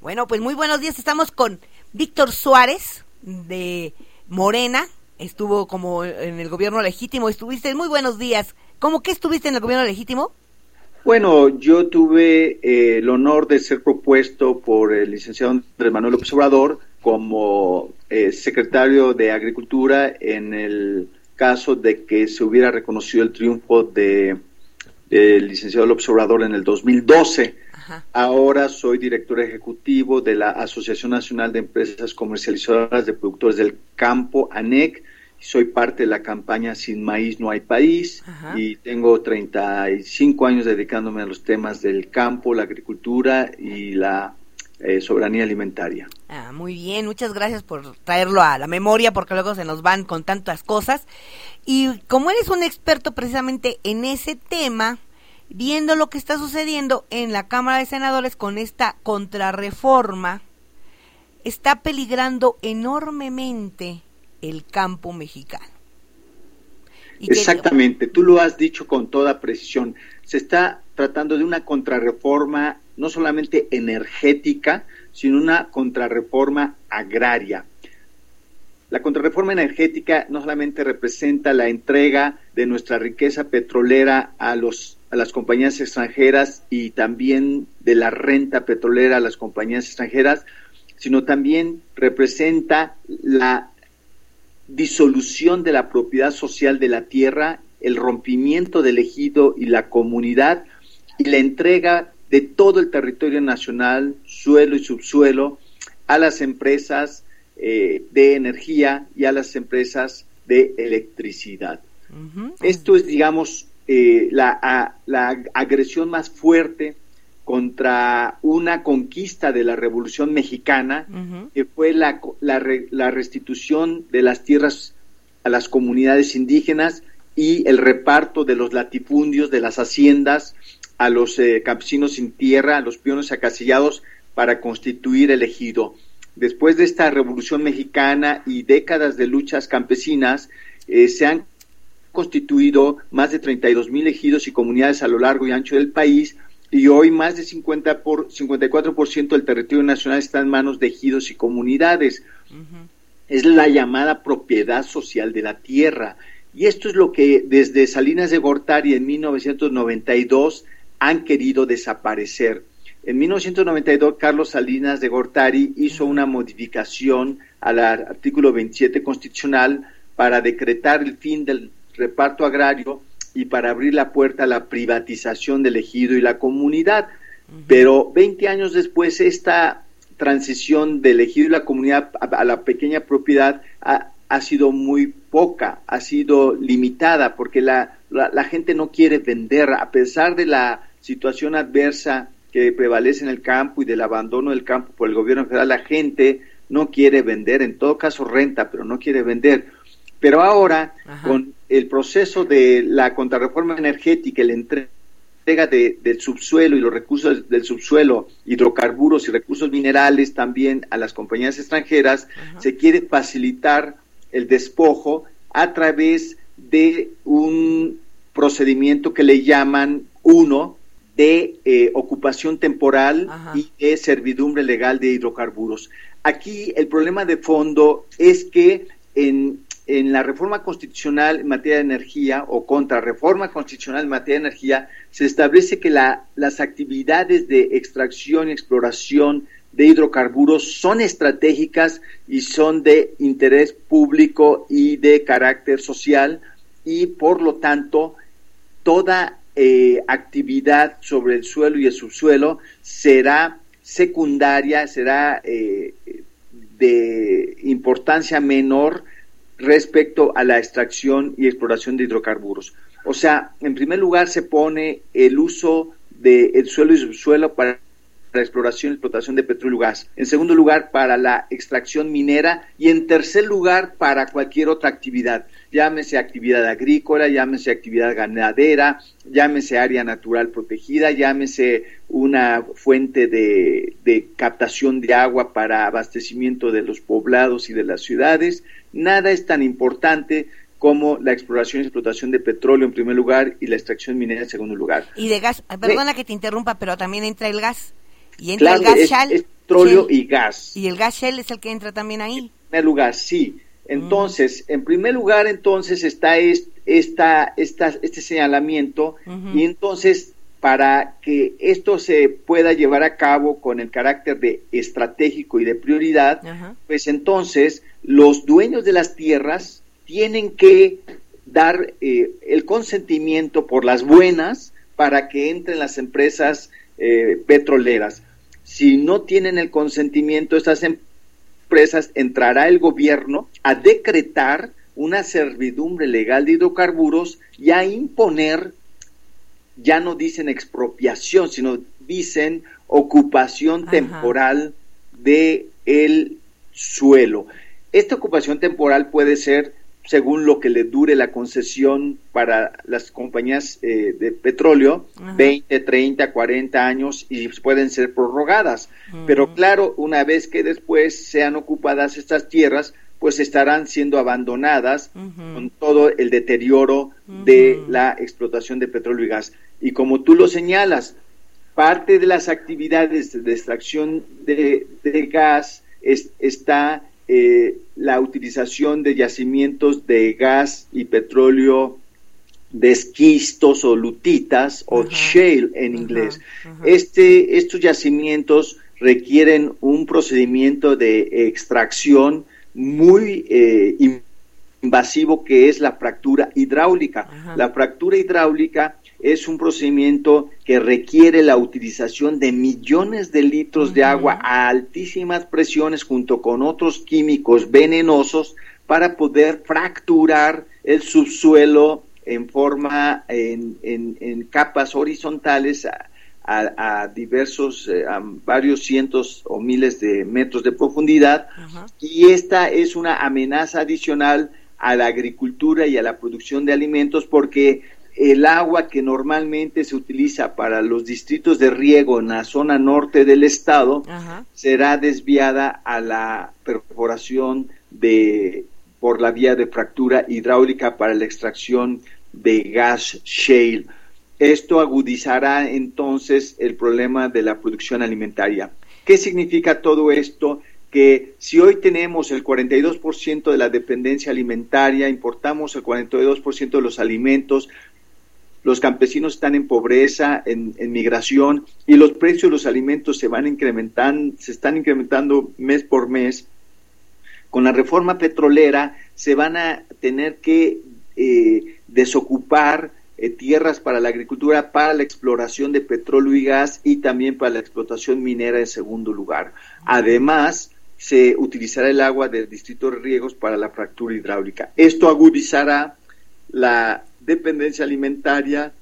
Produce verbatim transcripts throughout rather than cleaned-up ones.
Bueno, pues muy buenos días. Estamos con Víctor Suárez de Morena. Estuvo como en el gobierno legítimo. Estuviste, muy buenos días. ¿Cómo que estuviste en el gobierno legítimo? Bueno, yo tuve eh, el honor de ser propuesto por el licenciado Andrés Manuel López Obrador como eh, secretario de Agricultura en el caso de que se hubiera reconocido el triunfo de del licenciado López Obrador en el dos mil doce. Ajá. Ahora soy director ejecutivo de la Asociación Nacional de Empresas Comercializadoras de Productores del Campo, ANEC. Soy parte de la campaña Sin Maíz No Hay País. Ajá. Y tengo treinta y cinco años dedicándome a los temas del campo, la agricultura y la eh, soberanía alimentaria. Ah, muy bien, muchas gracias por traerlo a la memoria, porque luego se nos van con tantas cosas. Y como eres un experto precisamente en ese tema, viendo lo que está sucediendo en la Cámara de Senadores con esta contrarreforma, está peligrando enormemente el campo mexicano. Exactamente, tú lo has dicho con toda precisión. Se está tratando de una contrarreforma no solamente energética, sino una contrarreforma agraria. La contrarreforma energética no solamente representa la entrega de nuestra riqueza petrolera a los a las compañías extranjeras y también de la renta petrolera a las compañías extranjeras, sino también representa la disolución de la propiedad social de la tierra, el rompimiento del ejido y la comunidad y la entrega de todo el territorio nacional, suelo y subsuelo, a las empresas eh, de energía y a las empresas de electricidad. Uh-huh. Esto es, digamos, eh, la, a, la agresión más fuerte contra una conquista de la Revolución Mexicana, uh-huh. que fue la, la, la restitución de las tierras a las comunidades indígenas y el reparto de los latifundios, de las haciendas, a los eh, campesinos sin tierra, a los peones acasillados para constituir el ejido. Después de esta Revolución Mexicana y décadas de luchas campesinas, eh, se han constituido más de treinta y dos mil ejidos y comunidades a lo largo y ancho del país, y hoy más de cincuenta por, cincuenta y cuatro por ciento del territorio nacional está en manos de ejidos y comunidades. Uh-huh. Es la llamada propiedad social de la tierra, y esto es lo que desde Salinas de Gortari en mil novecientos noventa y dos han querido desaparecer. En mil novecientos noventa y dos, Carlos Salinas de Gortari hizo una modificación al artículo veintisiete constitucional para decretar el fin del reparto agrario y para abrir la puerta a la privatización del ejido y la comunidad. Uh-huh. Pero veinte años después, esta transición del ejido y la comunidad a, a la pequeña propiedad ha, ha sido muy poca, ha sido limitada, porque la, la, la gente no quiere vender, a pesar de la situación adversa que prevalece en el campo y del abandono del campo por el gobierno federal. La gente no quiere vender, en todo caso renta, pero no quiere vender. Pero ahora, ajá, con el proceso de la contrarreforma energética, la entrega de, del subsuelo y los recursos del subsuelo, hidrocarburos y recursos minerales también a las compañías extranjeras, ajá, se quiere facilitar el despojo a través de un procedimiento que le llaman uno, de eh, ocupación temporal, ajá, y de servidumbre legal de hidrocarburos. Aquí el problema de fondo es que en, en la reforma constitucional en materia de energía o contrarreforma constitucional en materia de energía se establece que la, las actividades de extracción y exploración de hidrocarburos son estratégicas y son de interés público y de carácter social, y por lo tanto toda Eh, actividad sobre el suelo y el subsuelo será secundaria, será eh, de importancia menor respecto a la extracción y exploración de hidrocarburos. O sea, en primer lugar se pone el uso del suelo y subsuelo para la exploración y explotación de petróleo y gas. En segundo lugar, para la extracción minera, y en tercer lugar, para cualquier otra actividad. Llámese actividad agrícola, llámese actividad ganadera, llámese área natural protegida, llámese una fuente de, de captación de agua para abastecimiento de los poblados y de las ciudades. Nada es tan importante como la exploración y explotación de petróleo en primer lugar y la extracción minera en segundo lugar. Y de gas, perdona que te interrumpa, pero también entra el gas. Y entra claro, el gas es, shale. Es petróleo Shell. y gas. ¿Y el gas Shell es el que entra también ahí? En primer lugar, sí. Entonces, mm. en primer lugar, entonces está est, esta, esta, este señalamiento uh-huh. y entonces para que esto se pueda llevar a cabo con el carácter de estratégico y de prioridad, uh-huh. pues entonces los dueños de las tierras tienen que dar eh, el consentimiento por las buenas para que entren las empresas eh, petroleras. Si no tienen el consentimiento, estas empresas, entrará el gobierno a decretar una servidumbre legal de hidrocarburos y a imponer, ya no dicen expropiación, sino dicen ocupación Ajá. temporal de el suelo. Esta ocupación temporal puede ser según lo que le dure la concesión para las compañías eh, de petróleo, Ajá. veinte, treinta, cuarenta años y pueden ser prorrogadas. Uh-huh. Pero claro, una vez que después sean ocupadas estas tierras, pues estarán siendo abandonadas uh-huh. con todo el deterioro uh-huh. de la explotación de petróleo y gas. Y como tú lo señalas, parte de las actividades de extracción de, de gas es, está eh, la utilización de yacimientos de gas y petróleo de esquistos o lutitas uh-huh. o shale en inglés. Uh-huh. Uh-huh. Este, estos yacimientos requieren un procedimiento de extracción muy eh, invasivo, que es la fractura hidráulica. Ajá. La fractura hidráulica es un procedimiento que requiere la utilización de millones de litros Ajá. de agua a altísimas presiones junto con otros químicos venenosos para poder fracturar el subsuelo en forma, en, en, en capas horizontales a, A, a diversos, eh, a varios cientos o miles de metros de profundidad. Ajá. Y esta es una amenaza adicional a la agricultura y a la producción de alimentos, porque el agua que normalmente se utiliza para los distritos de riego en la zona norte del estado Ajá. será desviada a la perforación de por la vía de fractura hidráulica para la extracción de gas shale. Esto agudizará entonces el problema de la producción alimentaria. ¿Qué significa todo esto? Que si hoy tenemos el cuarenta y dos por ciento de la dependencia alimentaria, importamos el cuarenta y dos por ciento de los alimentos, los campesinos están en pobreza, en, en migración, y los precios de los alimentos se van incrementando, se están incrementando mes por mes. Con la reforma petrolera se van a tener que eh, desocupar Eh, tierras para la agricultura, para la exploración de petróleo y gas y también para la explotación minera en segundo lugar. Además, se utilizará el agua del distrito de riegos para la fractura hidráulica. Esto agudizará la dependencia alimentaria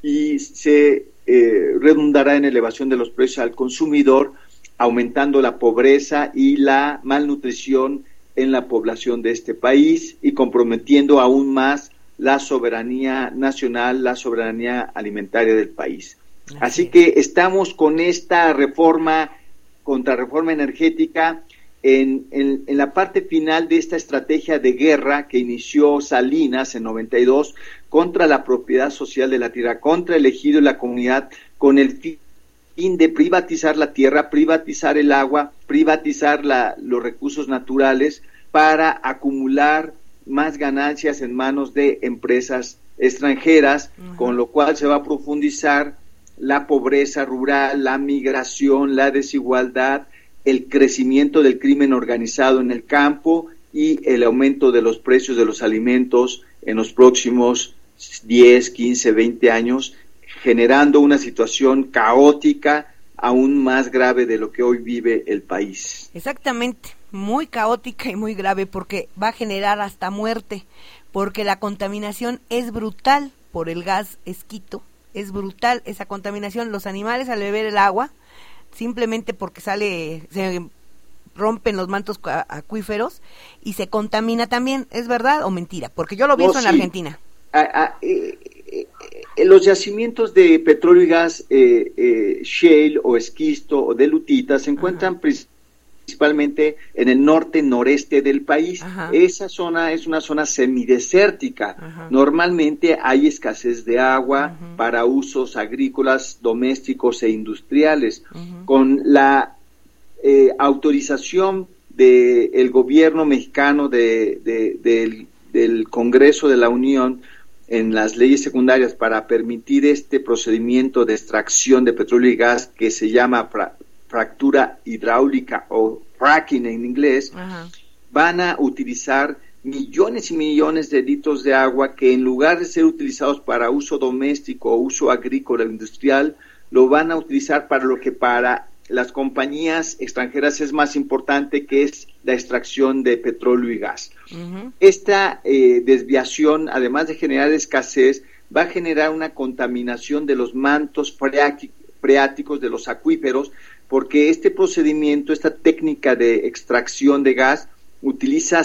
y se eh, redundará en elevación de los precios al consumidor, aumentando la pobreza y la malnutrición en la población de este país y comprometiendo aún más la soberanía nacional, la soberanía alimentaria del país. Así, Así que estamos con esta reforma, contrarreforma energética, en, en, en la parte final de esta estrategia de guerra que inició Salinas en noventa y dos contra la propiedad social de la tierra, contra el ejido y la comunidad, con el fin de privatizar la tierra, privatizar el agua, privatizar la, los recursos naturales para acumular más ganancias en manos de empresas extranjeras, uh-huh. con lo cual se va a profundizar la pobreza rural, la migración, la desigualdad, el crecimiento del crimen organizado en el campo y el aumento de los precios de los alimentos en los próximos diez, quince, veinte años, generando una situación caótica aún más grave de lo que hoy vive el país. Exactamente. Muy caótica y muy grave, porque va a generar hasta muerte, porque la contaminación es brutal por el gas esquito, es brutal esa contaminación. Los animales al beber el agua, simplemente porque sale, se rompen los mantos acuíferos y se contamina también. ¿Es verdad o mentira? Porque yo lo vi no, eso en sí. Argentina. A, a, eh, eh, los yacimientos de petróleo y gas eh, eh, shale o esquisto o de lutita se encuentran Ajá. principalmente principalmente en el norte noreste del país. Ajá. Esa zona es una zona semidesértica. Ajá. Normalmente hay escasez de agua Ajá. para usos agrícolas, domésticos e industriales. Ajá. Con la eh, autorización del gobierno mexicano de, de, de, del Congreso de la Unión en las leyes secundarias para permitir este procedimiento de extracción de petróleo y gas que se llama fra, fractura hidráulica o fracking en inglés, ajá, van a utilizar millones y millones de litros de agua que en lugar de ser utilizados para uso doméstico o uso agrícola o industrial, lo van a utilizar para lo que para las compañías extranjeras es más importante, que es la extracción de petróleo y gas. Uh-huh. Esta eh, desviación, además de generar escasez, va a generar una contaminación de los mantos freáticos de los acuíferos, porque este procedimiento, esta técnica de extracción de gas, utiliza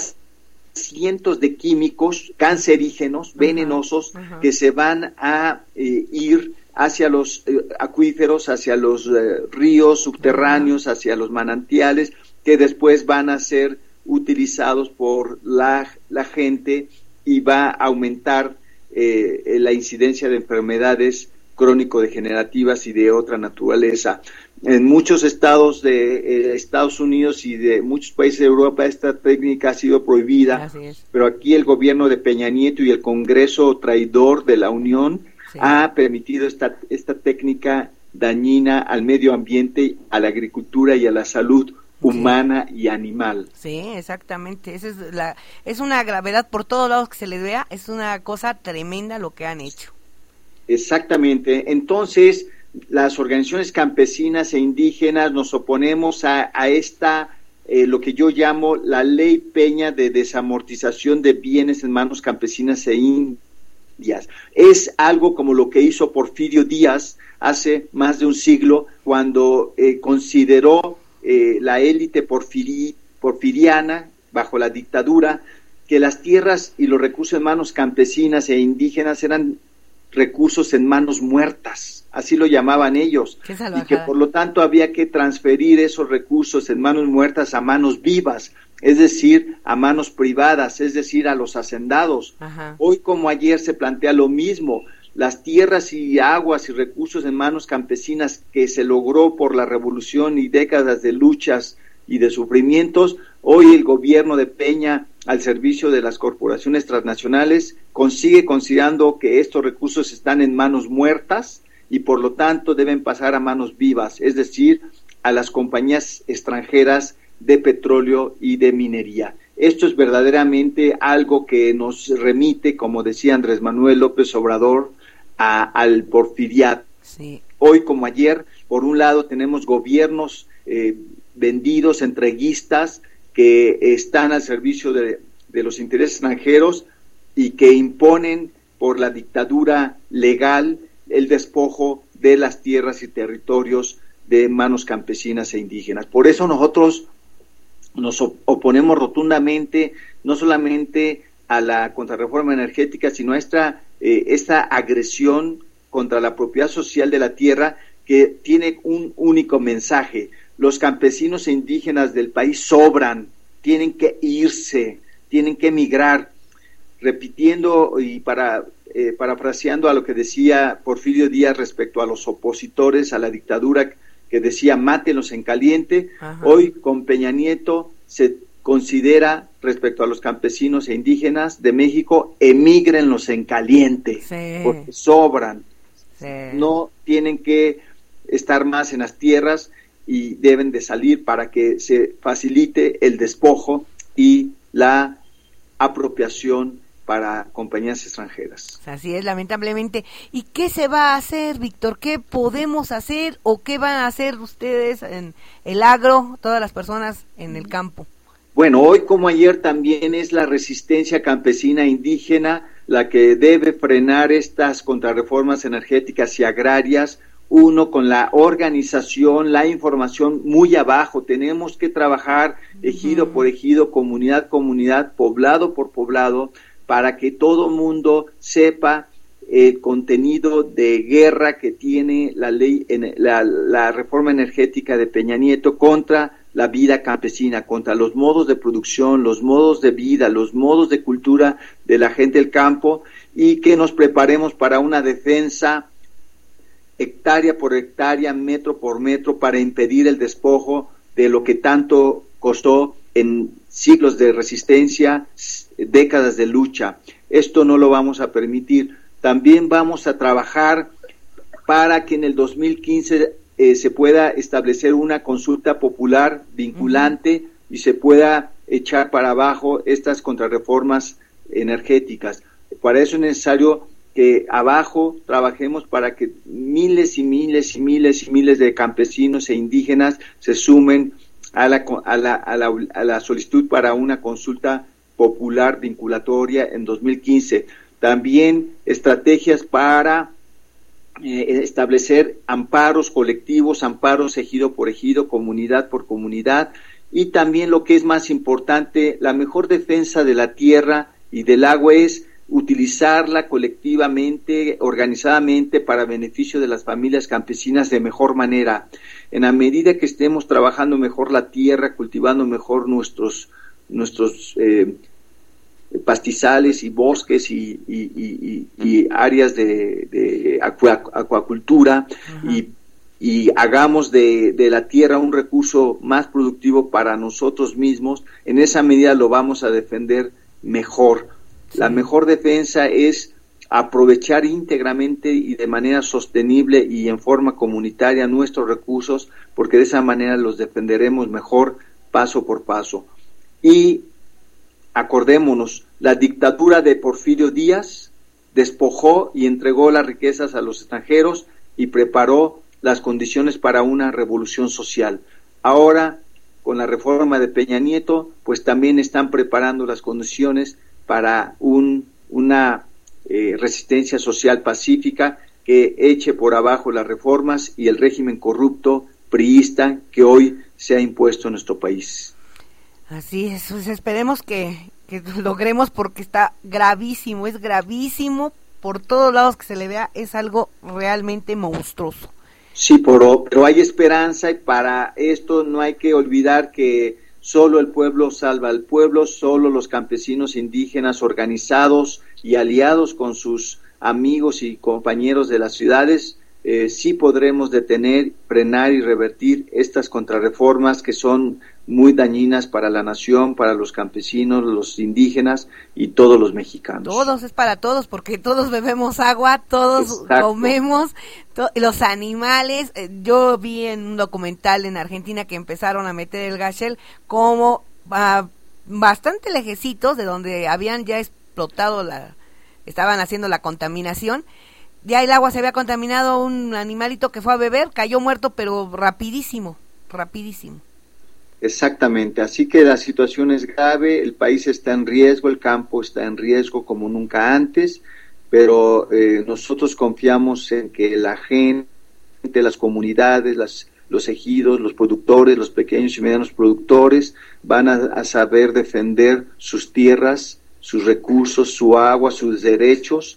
cientos de químicos cancerígenos, uh-huh, venenosos, uh-huh, que se van a eh, ir hacia los eh, acuíferos, hacia los eh, ríos subterráneos, hacia los manantiales, que después van a ser utilizados por la, la gente y va a aumentar eh, la incidencia de enfermedades crónico-degenerativas y de otra naturaleza. En muchos estados de eh, Estados Unidos y de muchos países de Europa esta técnica ha sido prohibida, pero aquí el gobierno de Peña Nieto y el Congreso traidor de la Unión sí. ha permitido esta, esta técnica dañina al medio ambiente, a la agricultura y a la salud humana sí. y animal. Sí, exactamente. Esa es, la, es una gravedad por todos lados que se les vea, es una cosa tremenda lo que han hecho. Exactamente. Entonces, las organizaciones campesinas e indígenas nos oponemos a, a esta, eh, lo que yo llamo la Ley Peña de desamortización de bienes en manos campesinas e indias. Es algo como lo que hizo Porfirio Díaz hace más de un siglo, cuando eh, consideró eh, la élite porfiri, porfiriana, bajo la dictadura, que las tierras y los recursos en manos campesinas e indígenas eran recursos en manos muertas, así lo llamaban ellos, y que por lo tanto había que transferir esos recursos en manos muertas a manos vivas, es decir, a manos privadas, es decir, a los hacendados. Ajá. Hoy como ayer se plantea lo mismo, las tierras y aguas y recursos en manos campesinas que se logró por la revolución y décadas de luchas y de sufrimientos, hoy el gobierno de Peña, al servicio de las corporaciones transnacionales, consigue considerando que estos recursos están en manos muertas y por lo tanto deben pasar a manos vivas, es decir, a las compañías extranjeras de petróleo y de minería. Esto es verdaderamente algo que nos remite, como decía Andrés Manuel López Obrador, a, al porfiriato. Sí. Hoy como ayer, por un lado tenemos gobiernos eh, vendidos, entreguistas, que están al servicio de, de los intereses extranjeros y que imponen por la dictadura legal el despojo de las tierras y territorios de manos campesinas e indígenas. Por eso nosotros nos oponemos rotundamente no solamente a la contrarreforma energética, sino a esta, eh, esta agresión contra la propiedad social de la tierra, que tiene un único mensaje: los campesinos e indígenas del país sobran, tienen que irse, tienen que emigrar, repitiendo y para eh, parafraseando a lo que decía Porfirio Díaz respecto a los opositores a la dictadura, que decía mátenlos en caliente. Ajá. Hoy con Peña Nieto se considera respecto a los campesinos e indígenas de México, emígrenlos en caliente, sí. porque sobran, sí. no tienen que estar más en las tierras y deben de salir para que se facilite el despojo y la apropiación para compañías extranjeras. Así es, lamentablemente. ¿Y qué se va a hacer, Víctor? ¿Qué podemos hacer o qué van a hacer ustedes en el agro, todas las personas en el campo? Bueno, hoy como ayer también es la resistencia campesina indígena la que debe frenar estas contrarreformas energéticas y agrarias. Uno, con la organización, la información muy abajo. Tenemos que trabajar ejido por ejido, comunidad comunidad, poblado por poblado, para que todo mundo sepa el contenido de guerra que tiene la ley, la, la reforma energética de Peña Nieto contra la vida campesina, contra los modos de producción, los modos de vida, los modos de cultura de la gente del campo, y que nos preparemos para una defensa hectárea por hectárea, metro por metro, para impedir el despojo de lo que tanto costó en siglos de resistencia, décadas de lucha. Esto no lo vamos a permitir. También vamos a trabajar para que en el dos mil quince eh, se pueda establecer una consulta popular vinculante uh-huh. y se pueda echar para abajo estas contrarreformas energéticas. Para eso es necesario que abajo trabajemos para que miles y miles y miles y miles de campesinos e indígenas se sumen a la, a la, a la, a la solicitud para una consulta popular vinculatoria en dos mil quince. También estrategias para eh, establecer amparos colectivos, amparos ejido por ejido, comunidad por comunidad, y también lo que es más importante, la mejor defensa de la tierra y del agua es utilizarla colectivamente, organizadamente, para beneficio de las familias campesinas de mejor manera. En la medida que estemos trabajando mejor la tierra, cultivando mejor nuestros nuestros eh, pastizales y bosques y, y, y, y áreas de, de acua, acuacultura uh-huh. y, y hagamos de, de la tierra un recurso más productivo para nosotros mismos, en esa medida lo vamos a defender mejor. Sí. La mejor defensa es aprovechar íntegramente y de manera sostenible y en forma comunitaria nuestros recursos, porque de esa manera los defenderemos mejor paso por paso. Y acordémonos, la dictadura de Porfirio Díaz despojó y entregó las riquezas a los extranjeros y preparó las condiciones para una revolución social. Ahora, con la reforma de Peña Nieto, pues también están preparando las condiciones para un, una eh, resistencia social pacífica que eche por abajo las reformas y el régimen corrupto priista que hoy se ha impuesto en nuestro país. Así es, pues esperemos que, que logremos, porque está gravísimo, es gravísimo, por todos lados que se le vea, es algo realmente monstruoso. Sí, pero, pero hay esperanza, y para esto no hay que olvidar que solo el pueblo salva al pueblo, solo los campesinos indígenas organizados y aliados con sus amigos y compañeros de las ciudades, eh, sí podremos detener, frenar y revertir estas contrarreformas que son muy dañinas para la nación, para los campesinos, los indígenas y todos los mexicanos. Todos, es para todos, porque todos bebemos agua, todos Exacto. comemos, to- los animales. Eh, yo vi en un documental en Argentina que empezaron a meter el gas shell como uh, bastante lejecitos de donde habían ya explotado, la estaban haciendo la contaminación. Ya el agua se había contaminado, un animalito que fue a beber, cayó muerto, pero rapidísimo, rapidísimo. Exactamente, así que la situación es grave, el país está en riesgo, el campo está en riesgo como nunca antes, pero eh, nosotros confiamos en que la gente, las comunidades, las, los ejidos, los productores, los pequeños y medianos productores van a, a saber defender sus tierras, sus recursos, su agua, sus derechos,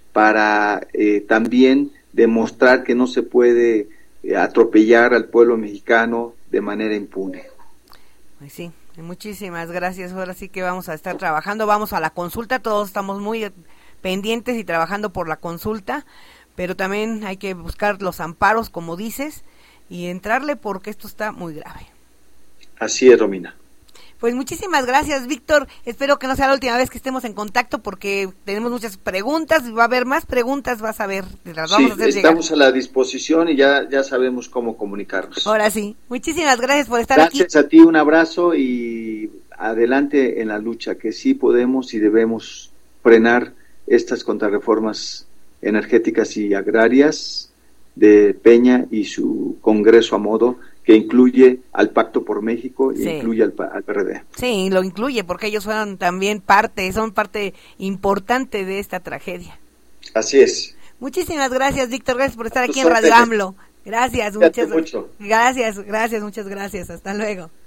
para eh, también demostrar que no se puede eh, atropellar al pueblo mexicano de manera impune. Pues sí, muchísimas gracias. Ahora sí que vamos a estar trabajando, vamos a la consulta, todos estamos muy pendientes y trabajando por la consulta, pero también hay que buscar los amparos, como dices, y entrarle porque esto está muy grave. Así es, Romina. Pues muchísimas gracias, Víctor. Espero que no sea la última vez que estemos en contacto, porque tenemos muchas preguntas, va a haber más preguntas, vas a ver, las vamos sí, a hacer estamos llegar. a la disposición y ya, ya sabemos cómo comunicarnos. Ahora sí, muchísimas gracias por estar gracias aquí. Gracias a ti, un abrazo y adelante en la lucha, que sí podemos y debemos frenar estas contrarreformas energéticas y agrarias de Peña y su Congreso a modo, que incluye al Pacto por México y sí. incluye al, al P R D. Sí, lo incluye porque ellos fueron también parte, son parte importante de esta tragedia. Así es. Muchísimas gracias, Víctor, gracias por estar aquí en Radio AMLO. Gracias, muchas, mucho. gracias, gracias, muchas gracias. Hasta luego.